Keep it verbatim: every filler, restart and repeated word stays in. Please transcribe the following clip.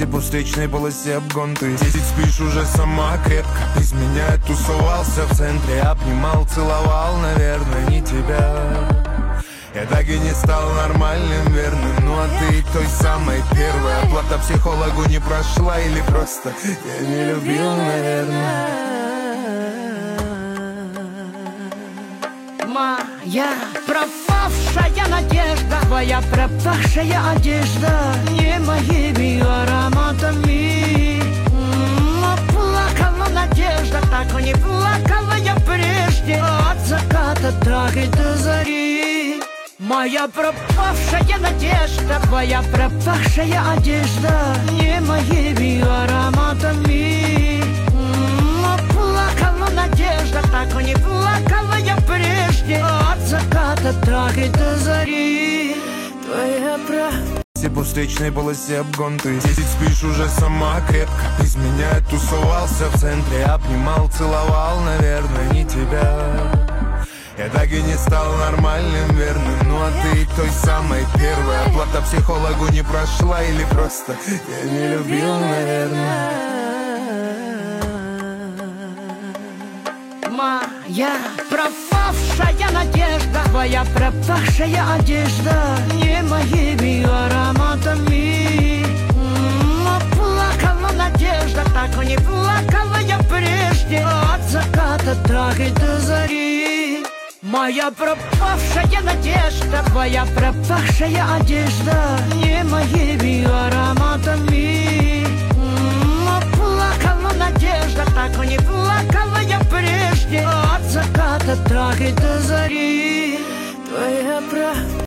По встречной полосе обгон ты десять спишь уже сама крепко. Без меня тусовался в центре, обнимал, целовал, наверное, не тебя. Я так и не стал нормальным, верным. Ну а ты той самой первой. Оплата психологу не прошла или просто я не любил, наверное. Моя пропавшая надежда, твоя пропавшая одежда, не моими ароматами. Но плакала надежда, так не плакала я прежде. От заката так и до зари. Моя пропавшая надежда, твоя пропавшая одежда, не моими ароматами. Но плакала надежда, так не плакала я прежде. От заката так и до зари. Твоя правда. По встречной полосе обгон ты десять спишь уже сама крепко. Без меня тусовался в центре, обнимал, целовал, наверное, не тебя. Я так и не стал нормальным, верным. Ну а ты той самой первой. Оплата психологу не прошла или просто я не любил, наверное. Моя пропавшая надежда, твоя пропавшая одежда, не моими ароматами. Но плакала надежда, так не плакала я прежде. От заката так и до зари. Моя пропавшая надежда, твоя пропавшая одежда, не моими ароматами. Но плакала надежда, так не плакала я прежде. От заката так и до зари. Твоя правда.